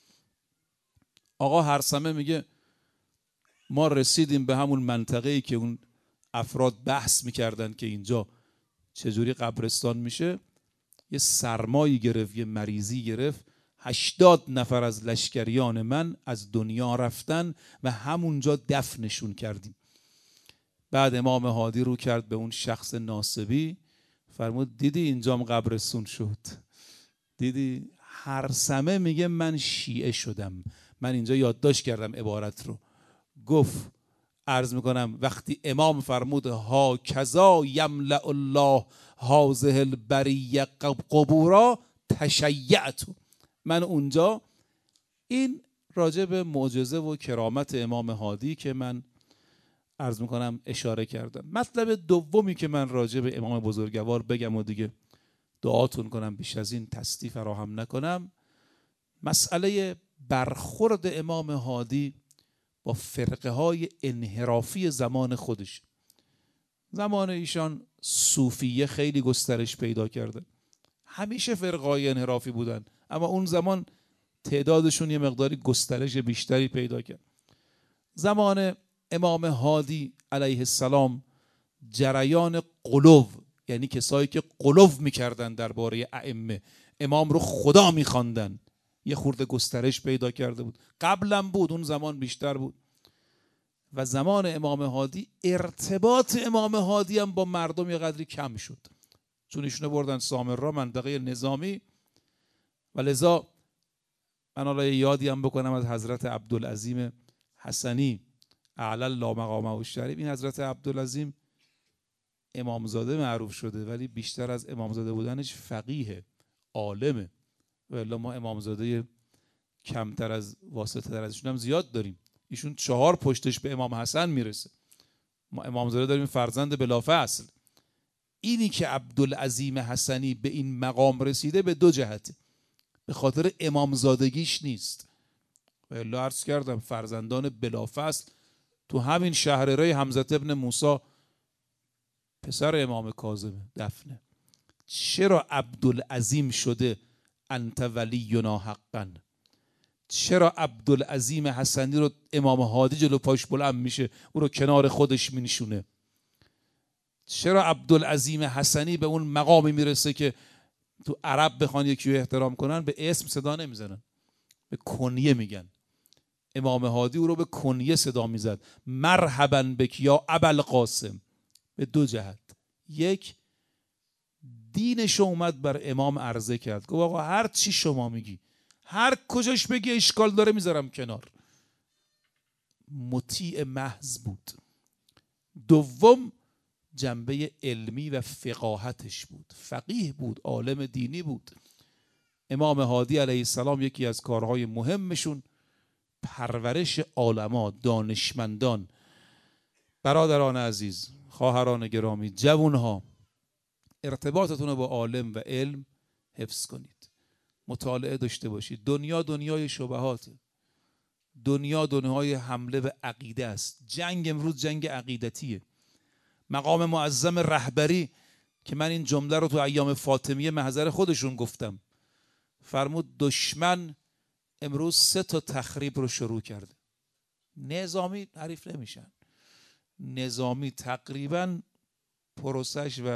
آقا هرثمه میگه ما رسیدیم به همون منطقه‌ای که اون افراد بحث میکردن که اینجا چجوری قبرستان میشه. یه سرمایی گرفت، یه مریضی گرفت. هشتاد نفر از لشکریان من از دنیا رفتن و همونجا دفنشون کردیم. بعد امام هادی رو کرد به اون شخص ناصبی، فرمود دیدی اینجام قبرستون شد؟ دیدی؟ هر سمه میگه من شیعه شدم. من اینجا یادداشت کردم عبارت رو. گفت عرض میکنم وقتی امام فرمود ها کذا یملأ الله هذه البریه قبورا تشیعت، من اونجا این راجع به معجزه و کرامت امام هادی که من عرض میکنم اشاره کردم. مطلب دومی که من راجع به امام بزرگوار بگم و دیگه دعاتون کنم بیش از این تستی فراهم نکنم، مسئله برخورد امام هادی با فرقه های انحرافی زمان خودش. زمان ایشان صوفیه خیلی گسترش پیدا کرده، همیشه فرقه های انحرافی بودن، اما اون زمان تعدادشون یه مقداری گسترش بیشتری پیدا کرد. زمان امام هادی علیه السلام جریان قلوب، یعنی کسایی که قلوب میکردن درباره ائمه، امام رو خدا میخواندن، یه خورده گسترش پیدا کرده بود. قبلا بود، اون زمان بیشتر بود. و زمان امام هادی ارتباط امام هادی هم با مردم یه قدری کم شد، چون ایشونو بردن سامرا، منطقه نظامی. و لذا من حالا یادی هم بکنم از حضرت عبدالعظیم حسنی اعلی الله مقامه الشریف. این حضرت عبدالعظیم امامزاده معروف شده، ولی بیشتر از امامزاده بودنش فقیه، عالمه. و الا ما امامزاده کمتر از واسطه تر ازشون هم زیاد داریم. ایشون چهار پشتش به امام حسن میرسه. ما امامزاده داریم فرزند بلافصل. اینی که عبدالعظیم حسنی به این مقام رسیده به دو جهته، به خاطر امامزادگیش نیست. و الا عرض کردم فرزندان بلافصل تو همین شهر ری حمزه ابن موسی پسر امام کاظم دفنه. چرا عبدالعظیم شده انت ولینا حقا؟ چرا عبدالعظیم حسنی رو امام هادی جلو پاش بلند میشه، او رو کنار خودش مینشونه؟ چرا عبدالعظیم حسنی به اون مقامی میرسه که تو عرب بخوان یکی رو احترام کنن به اسم صدا نمیزنن، به کنیه میگن؟ امام هادی او رو به کنیه صدا میزد، مرحبا بک یا ابوالقاسم. به دو جهت. یک، دینش اومد بر امام عرضه کرد، گفت آقا هر چی شما میگی، هر کجاش بگی اشکال داره میذارم کنار. مطیع محض بود. دوم، جنبه علمی و فقاهتش بود، فقیه بود، عالم دینی بود. امام هادی علیه السلام یکی از کارهای مهمشون پرورش علما، دانشمندان. برادران عزیز، خواهران گرامی، جوانها، ارتباطتون رو با عالم و علم حفظ کنید، مطالعه داشته باشید. دنیا دنیای شبهاته، دنیا دنیای حمله به عقیده است. جنگ امروز جنگ عقیدتیه. مقام معظم رهبری که من این جمله رو تو ایام فاطمیه محضر خودشون گفتم، فرمود دشمن امروز سه تا تخریب رو شروع کرده. نظامی حریف نمیشن، نظامی تقریبا پروسش و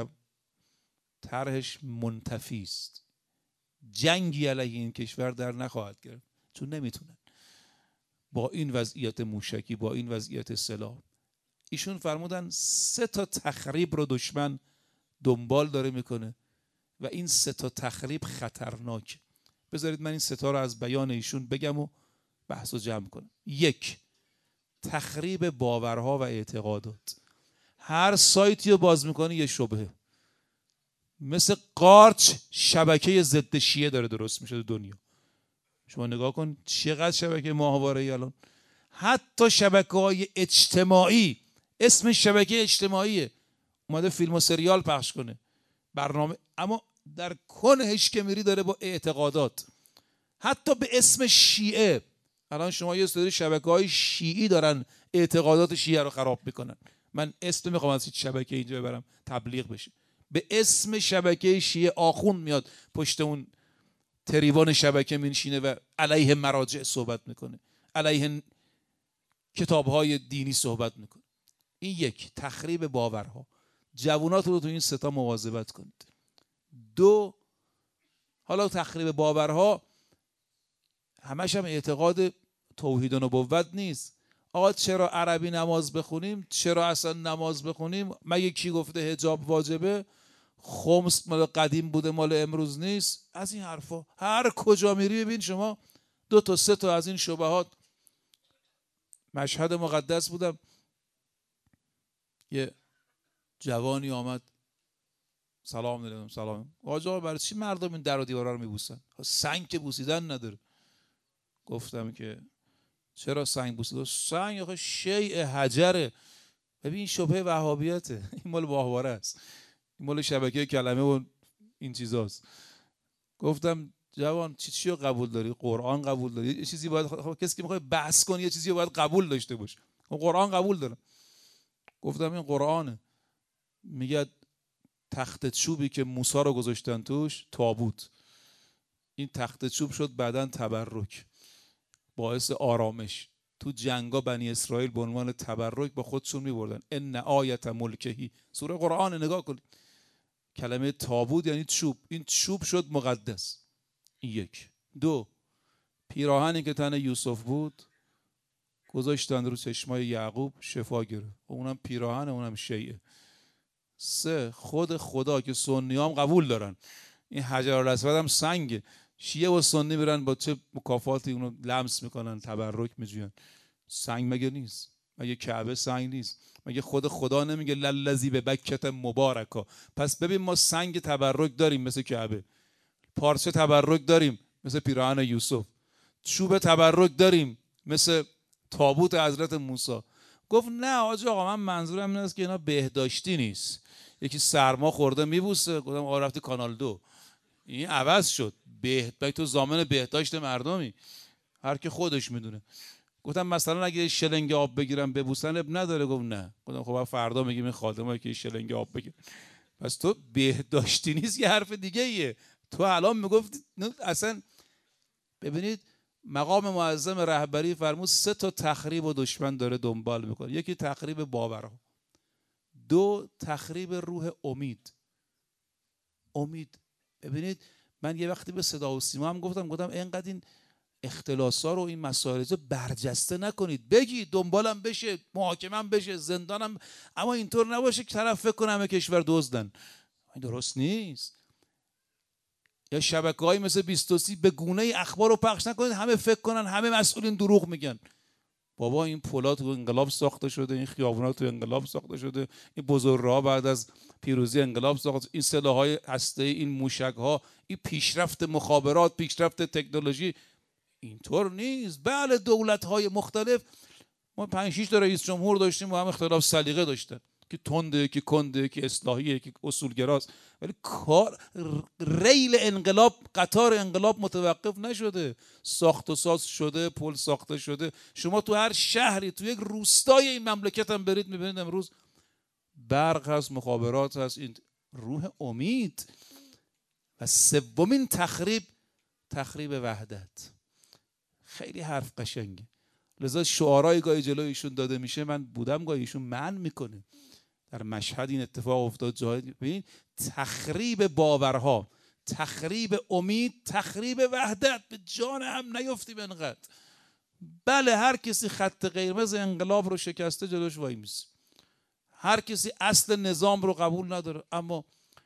طرحش منتفی است. جنگی علیه این کشور در نخواهد کرد، چون نمیتونن با این وضعیت موشکی، با این وضعیت سلاح. ایشون فرمودن سه تا تخریب رو دشمن دنبال داره میکنه و این سه تا تخریب خطرناک. بذارید من این سه تا رو از بیان ایشون بگم و بحث رو جمع کنم. یک، تخریب باورها و اعتقادات. هر سایتی رو باز میکنه یه شبهه، مثل قارچ شبکه ضد شیعه داره درست میشه تو دنیا. شما نگاه کن چقدر شبکه ماهواره ای الان. حتی شبکه‌های اجتماعی، اسم شبکه اجتماعیه، اومده فیلم و سریال پخش کنه، برنامه، اما در کنهش که میری داره با اعتقادات. حتی به اسم شیعه الان شما یه سری شبکه‌های شیعی دارن اعتقادات شیعه رو خراب میکنن. من اسم میخوام از شبکه اینجا ببرم تبلیغ بشه. به اسم شبکه شیعه آخوند میاد پشت اون تریوان شبکه مینشینه و علیه مراجع صحبت میکنه، علیه کتابهای دینی صحبت میکنه. این یک، تخریب باورها. جوانات رو تو این ستا مواظبت کنید. دو، حالا تخریب باورها همش هم اعتقاد توحید و نبوت نیست. آقا چرا عربی نماز بخونیم؟ چرا اصلا نماز بخونیم؟ مگه کی گفته حجاب واجبه؟ خمس مال قدیم بوده مال امروز نیست؟ از این حرفا هر کجا میری ببین شما دو تا سه تا از این شبهات. مشهد مقدس بودم، یه جوانی آمد سلام علیکم. سلام آقا، برای چی مردم این در و دیوارا رو میبوسن؟ سنگ که بوسیدن نداره. گفتم که چرا سنگ بوسیدن؟ سنگ آخه شیء حجره. ببین این شبهه وهابیته، این مال ماهواره است، این مال شبکه کلمه و این چیزاست. گفتم جوان چی چی رو قبول داری؟ قرآن قبول داری؟ یه چیزی باید خب کسی که میخواد بحث کنه یه چیزی رو باید قبول داشته باشه. قرآن قبول دارم. گفتم این قرآنه، میگه تخت چوبی که موسی رو گذاشتن توش تابوت، این تخت چوب شد بعداً تبرک، باعث آرامش. تو جنگا بنی اسرائیل به عنوان تبرک با خودشون میبردن. ان آیت ملکهی، سوره قرآن نگاه کنید، کلمه تابوت یعنی چوب، این چوب شد مقدس. این یک. دو، پیراهنی که تن یوسف بود گذاشتن رو چشمای یعقوب، شفا گرفت، اونم پیراهن اونم شیعه. سه، خود خدا که سنیام قبول دارن این حجر الاسود هم سنگه، شیعه و سنی میرن با چه مکافاتی اونو لمس میکنن، تبرک میجوین. سنگ مگه نیست؟ مگه کعبه سنگ نیست؟ مگه خود خدا نمیگه للذی به بکت مبارکا؟ پس ببین ما سنگ تبرک داریم مثل کعبه، پارچه تبرک داریم مثل پیراهن یوسف، چوب تبرک داریم مثل تابوت حضرت موسی. گفت نه آجا آقا من منظورم این است که اینا بهداشتی نیست، یکی سرما خورده میبوسه. گفتم آقا رفتی کانال دو، این عوض شد. بهت تو ضامن بهداشت مردمی، هر کی خودش میدونه. گفتم مثلا اگه شلنگ آب بگیرم ببوسن اب نداره؟ گفت نه. گفتم خب فردا میگیم این خادمه که شلنگ آب بگیر. پس تو بهداشتی نیست، یه حرف دیگه ایه. تو الان میگفت اصلا. ببینید مقام معظم رهبری فرمود سه تا تخریب و دشمن داره دنبال میکنه. یکی تخریب باورها، دو تخریب روح امید. امید ببینید من یه وقتی به صدا و سیما هم گفتم گفتم اینقدر این اختلاسا رو این مسائل رو برجسته نکنید، بگید دنبالم بشه، محاکمم بشه، زندانم، اما اینطور نباشه که طرف فکر کنه همه کشور دزدن. این درست نیست. یا شبکه‌های مثل بیست و سی به گونه اخبار رو پخش نکنید همه فکر کنن همه مسئولین دروغ میگن. بابا این پل‌ها تو انقلاب ساخته شده، این خیابونا تو انقلاب ساخته شده، این بزرگراه بعد از پیروزی انقلاب ساخته، این سلاح‌های هسته‌ای، این موشک‌ها، این پیشرفت مخابرات، پیشرفت تکنولوژی اینطور نیست. بله دولت‌های مختلف، ما پنج شش تا رئیس جمهور داشتیم با هم اختلاف سلیقه داشتن، که تنده که کنده که اصلاحیه که اصولگراست، ولی کار ریل انقلاب، قطار انقلاب متوقف نشده، ساخت و ساز شده، پل ساخته شده. شما تو هر شهری تو یک روستای این مملکت هم برید میبینید امروز برق هست، مخابرات هست. این روح امید. و سومین تخریب، تخریب وحدت. خیلی حرف قشنگه، لذا شعارهای گاهی جلوی ایشون داده میشه، من بودم گاهی ایشون منع میکنه. در مشهد این اتفاق افتاد جای. ببین تخریب باورها، تخریب امید، تخریب وحدت. به جان هم نیفتیم انقدر. بله هر کسی خط قرمز انقلاب رو شکسته جلوش وای میسه، هر کسی اصل نظام رو قبول نداره، اما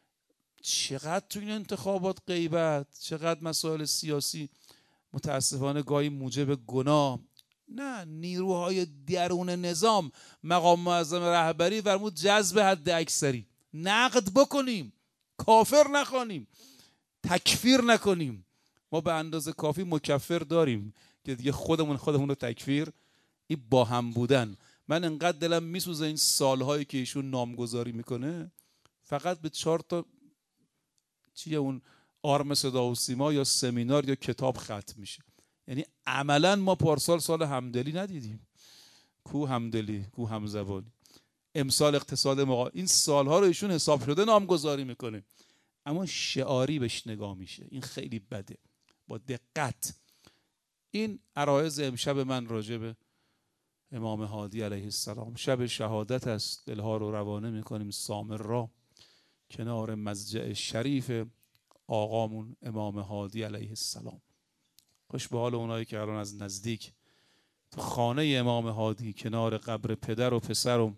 چقدر تو این انتخابات غیبت، چقدر مسائل سیاسی متاسفانه گاهی موجب گناه. نه، نیروهای درون نظام، مقام معظم رهبری فرمود جذب حد اکثری، نقد بکنیم، کافر نخوانیم، تکفیر نکنیم. ما به اندازه کافی مکفر داریم که دیگه خودمون خودمون رو تکفیر. این با هم بودن. من انقدر دلم میسوزه این سالهایی که ایشون نامگذاری میکنه فقط به چهار تا چیه اون آرم صدا و سیما یا سمینار یا کتاب ختم میشه. یعنی عملا ما پارسال سال همدلی ندیدیم. کو همدلی، کو همزبانی. امسال اقتصاد مقا... این سالها رو ایشون حساب شده نامگذاری میکنه، اما شعاری بهش نگاه میشه. این خیلی بده. با دقت. این عرایض امشب من راجع به امام هادی علیه السلام، شب شهادت است، دلها رو روانه میکنیم سامر را کنار مضجع شریف آقامون امام هادی علیه السلام. خوش به حال اونایی که الان از نزدیک تو خانه امام هادی کنار قبر پدر و پسر و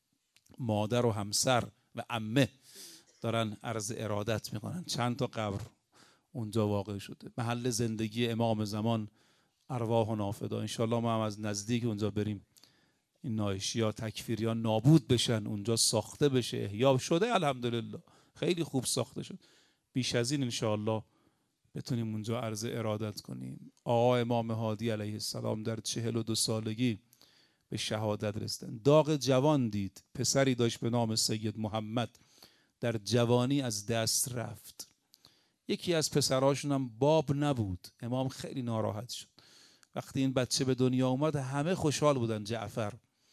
مادر و همسر و عمه دارن عرض ارادت میکنن. چند تا قبر اونجا واقع شده، محل زندگی امام زمان، ارواح و نافدا. انشالله ما هم از نزدیک اونجا بریم، این نایشیا تکفیریان نابود بشن، اونجا ساخته بشه، احیا شده الحمدلله، خیلی خوب ساخته شد. بیش از این انشالله بتونیم اونجا عرض ارادت کنیم. آقا امام هادی علیه السلام در چهل و دو سالگی به شهادت رسیدن. داغ جوان دید، پسری داشت به نام سید محمد، در جوانی از دست رفت. یکی از پسراشون هم باب نبود. امام خیلی ناراحت شد. وقتی این بچه به دنیا اومد همه خوشحال بودن، جعفر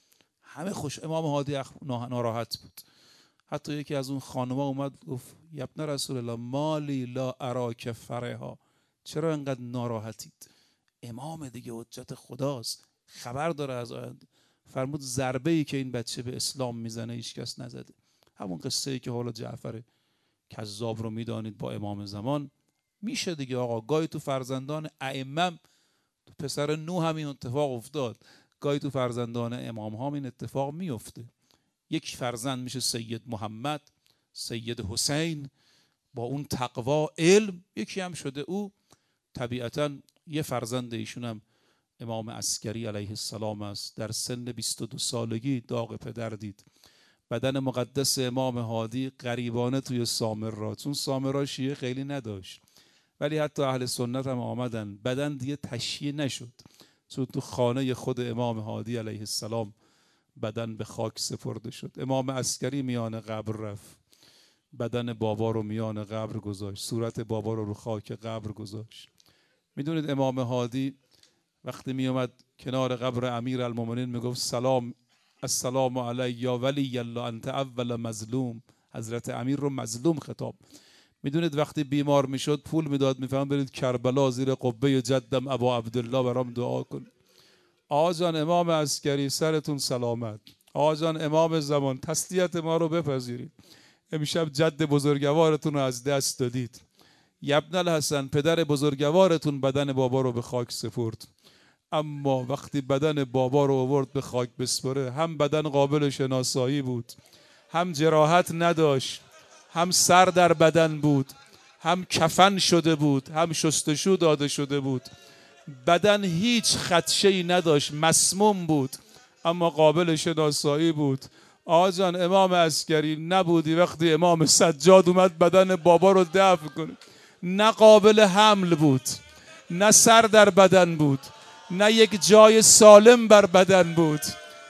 همه خوش، امام هادی ناراحت بود. حتی یکی از اون خانم‌ها اومد گفت یا ابن رسول الله مالی لا اراک فرحا، چرا انقدر ناراحتید؟ امام دیگه حجت خداست، خبر داره از آینده. فرمود ضربه ای که این بچه به اسلام میزنه هیچ کس نزده. همون قصه ای که حالا جعفر کذاب رو میدانید با امام زمان میشه دیگه. آقا گاهی تو فرزندان ائمه، تو پسر نوح همین اتفاق افتاد، گاهی تو فرزندان امام ها این اتفاق میفته. یک فرزند میشه سید محمد، سید حسین با اون تقوا علم، یکی هم شده او طبیعتا یه فرزند ایشون هم امام عسکری علیه السلام است. در سن بیست و دو سالگی داغ پدر دید. بدن مقدس امام هادی غریبانه توی سامرا، چون سامرا شیعه خیلی نداشت، ولی حتی اهل سنت هم آمدن، بدن دیگه تشییع نشد، چون تو خانه خود امام هادی علیه السلام بدن به خاک سپرده شد. امام عسکری میان قبر رفت، بدن بابا رو میان قبر گذاشت، صورت بابا رو رو خاک قبر گذاشت. میدونید امام هادی وقتی میومد کنار قبر امیر المومنین میگفت سلام السلام علی یا ولی الله انت اول مظلوم، حضرت امیر رو مظلوم خطاب. میدونید وقتی بیمار میشد پول میداد، میفهم برید کربلا زیر قبه جدم ابا عبدالله برام دعا کن. آقا جان امام عسکری سرتون سلامت، آقا جان امام زمان تسلیت ما رو بپذیرید، امشب جد بزرگوارتون رو از دست دادید. ابن الحسن پدر بزرگوارتون بدن بابا رو به خاک سپرد، اما وقتی بدن بابا رو آورد به خاک بسپره، هم بدن قابل شناسایی بود، هم جراحت نداشت، هم سر در بدن بود، هم کفن شده بود، هم شستشو داده شده بود، بدن هیچ خدشه‌ای نداشت، مسموم بود اما قابل شناسایی بود. آقا جان امام عسکری نبودی وقتی امام سجاد اومد بدن بابا رو دفن کنه، نه قابل حمل بود، نه سر در بدن بود، نه یک جای سالم بر بدن بود.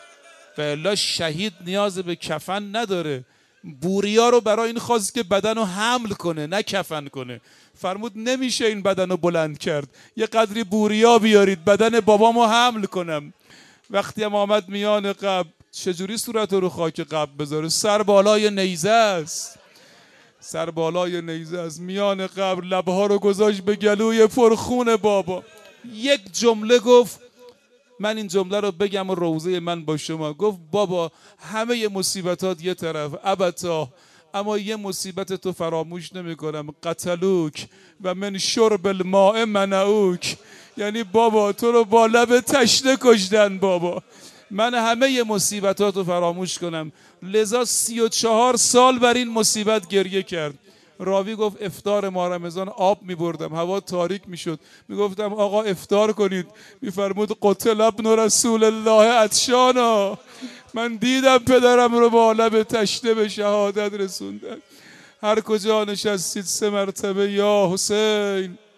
و الا شهید نیاز به کفن نداره. بوریا رو برای این خواست که بدن رو حمل کنه نه کفن کنه. فرمود نمیشه این بدن رو بلند کرد، یه قدری بوریا بیارید بدن بابامو حمل کنم. وقتی هم آمد میان قبر، چجوری صورت رو خاک قبر بذاره؟ سر بالای نیزه است، سر بالای نیزه است، میان قبر لبها رو گذاشت به گلوی پرخون بابا. یک جمله گفت، من این جمله رو بگم و روزه من با شما. گفت بابا همه مصیبتات یه طرف ابتا، اما یه مصیبت تو فراموش نمی کنم، قتلوک و من شرب الماء منعوک. یعنی بابا تو رو با لب تشنه کشتن بابا، من همه مصیبتات رو فراموش کنم. لذا سی و چهار سال بر این مصیبت گریه کرد. راوی گفت افطار ماه رمضان آب می بردم، هوا تاریک می شد، می گفتم آقا افطار کنید، می فرمود قتل ابن رسول الله عطشانا، من دیدم پدرم رو با لب تشنه به شهادت رسوندن. هر کجا نشستید سه مرتبه یا حسین